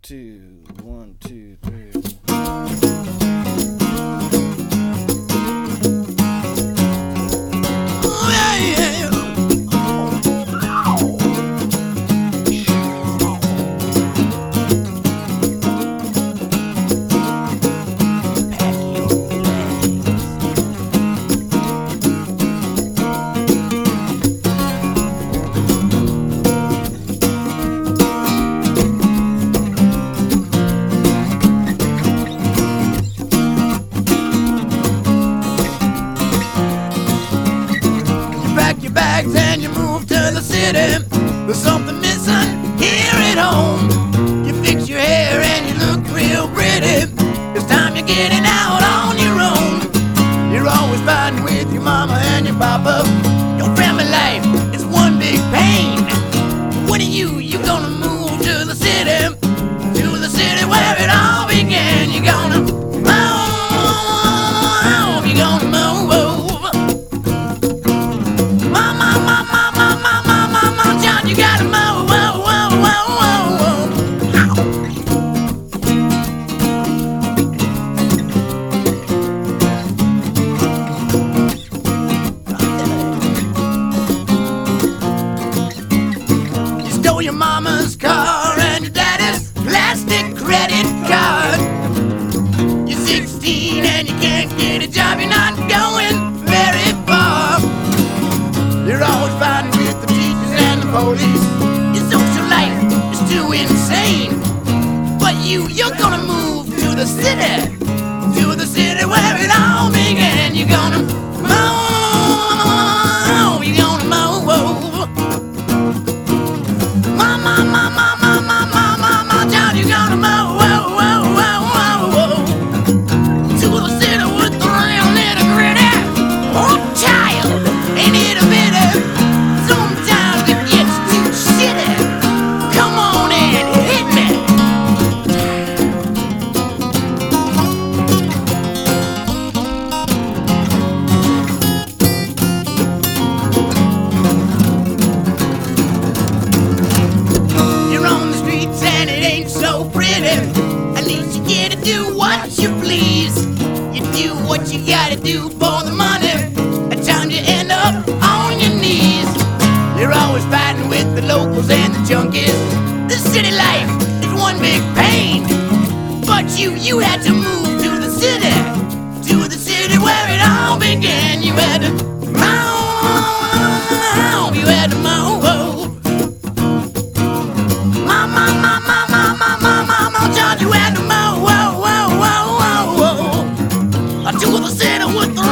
two, 1, 2, 3. Pack your bags and you move to the city. There's something missing here at home. You fix your hair and you look real pretty. It's time you're getting out on your own. You're always fighting with your mama and your papa. Your family life is one big pain. When are you gonna move to the city? To the city where it all began. You're gonna move. You're gonna move. John, you gotta move. You stole your mama's car and your daddy's plastic credit card. You're 16 and you can't get a job. You're not going very far. You're always fighting with the teachers and the police. Your social life is too insane. But you're gonna move to the city. To the city where it all began. You're gonna move. You're gonna move. John, you're gonna move. To the city with the real nitty gritty. Oh, child, ain't it a pity? Sometimes it gets too shitty. Come on and hit me. You're on the streets and it ain't so pretty. At least you get to do what you please. You do what you gotta do for the money. At times you end up on your knees. You're always fighting with the locals and the junkies. The city life is one big pain. But you had to move to the city. To the city where it all began. You had to move. You had to move. John, you had to move. To the city with the